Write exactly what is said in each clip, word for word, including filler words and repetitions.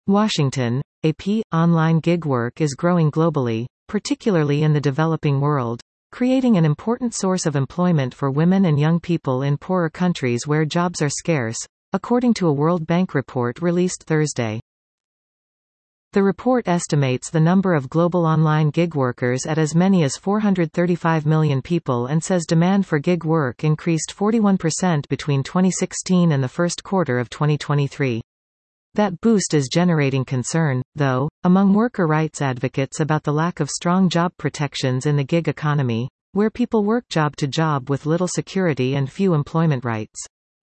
Washington, A P. Online gig work is growing globally, particularly in the developing world, creating an important source of employment for women and young people in poorer countries where jobs are scarce, according to a World Bank report released Thursday. The report estimates the number of global online gig workers at as many as four hundred thirty-five million people and says demand for gig work increased forty-one percent between twenty sixteen and the first quarter of twenty twenty-three. That boost is generating concern, though, among worker rights advocates about the lack of strong job protections in the gig economy, where people work job to job with little security and few employment rights.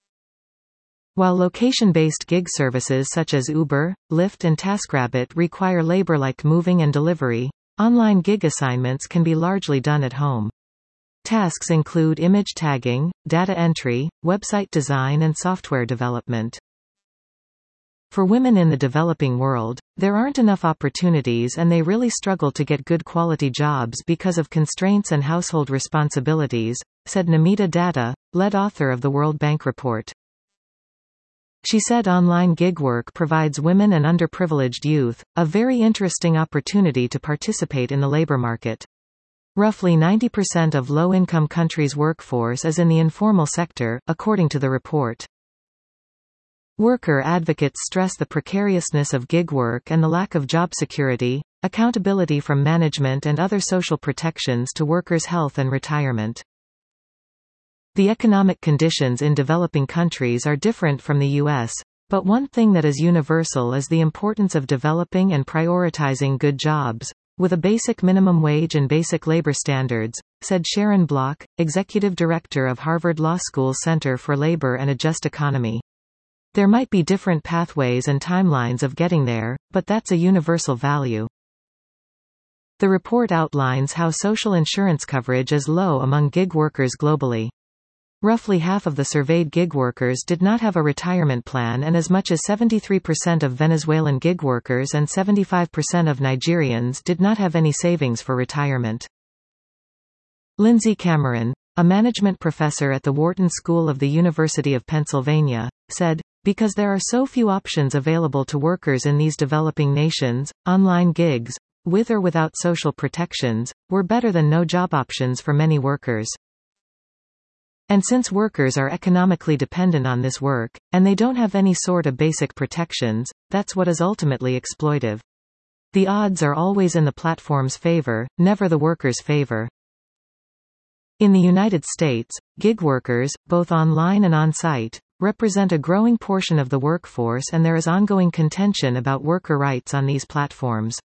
While location-based gig services such as Uber, Lyft and TaskRabbit require labor like moving and delivery, online gig assignments can be largely done at home. Tasks include image tagging, data entry, website design and software development. For women in the developing world, there aren't enough opportunities and they really struggle to get good quality jobs because of constraints and household responsibilities, said Namita Datta, lead author of the World Bank report. She said online gig work provides women and underprivileged youth a very interesting opportunity to participate in the labor market. Roughly ninety percent of low-income countries' workforce is in the informal sector, according to the report. Worker advocates stress the precariousness of gig work and the lack of job security, accountability from management and other social protections to workers' health and retirement. The economic conditions in developing countries are different from the U S, but one thing that is universal is the importance of developing and prioritizing good jobs, with a basic minimum wage and basic labor standards, said Sharon Block, executive director of Harvard Law School's Center for Labor and a Just Economy. There might be different pathways and timelines of getting there, but that's a universal value. The report outlines how social insurance coverage is low among gig workers globally. Roughly half of the surveyed gig workers did not have a retirement plan and as much as seventy-three percent of Venezuelan gig workers and seventy-five percent of Nigerians did not have any savings for retirement. Lindsay Cameron, a management professor at the Wharton School of the University of Pennsylvania, said, "Because there are so few options available to workers in these developing nations, online gigs, with or without social protections, were better than no job options for many workers. And since workers are economically dependent on this work, and they don't have any sort of basic protections, that's what is ultimately exploitive. The odds are always in the platform's favor, never the worker's favor." In the United States, gig workers, both online and on-site, represent a growing portion of the workforce and there is ongoing contention about worker rights on these platforms.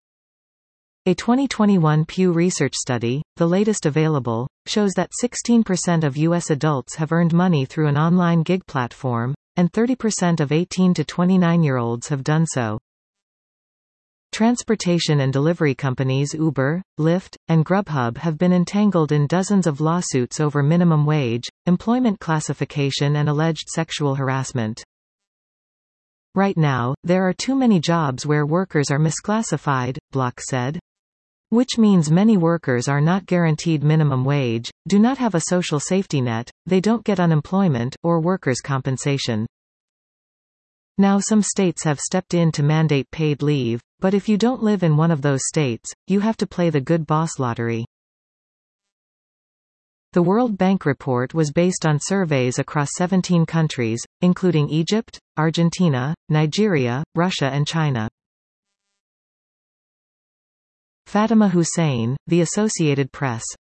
A twenty twenty-one Pew Research study, the latest available, shows that sixteen percent of U S adults have earned money through an online gig platform, and thirty percent of eighteen to twenty-nine-year-olds have done so. Transportation and delivery companies Uber, Lyft, and Grubhub have been entangled in dozens of lawsuits over minimum wage, employment classification and alleged sexual harassment. Right now, there are too many jobs where workers are misclassified, Block said. Which means many workers are not guaranteed minimum wage, do not have a social safety net, they don't get unemployment, or workers' compensation. Now some states have stepped in to mandate paid leave, but if you don't live in one of those states, you have to play the good boss lottery. The World Bank report was based on surveys across seventeen countries, including Egypt, Argentina, Nigeria, Russia and China. Fatima Hussein, The Associated Press.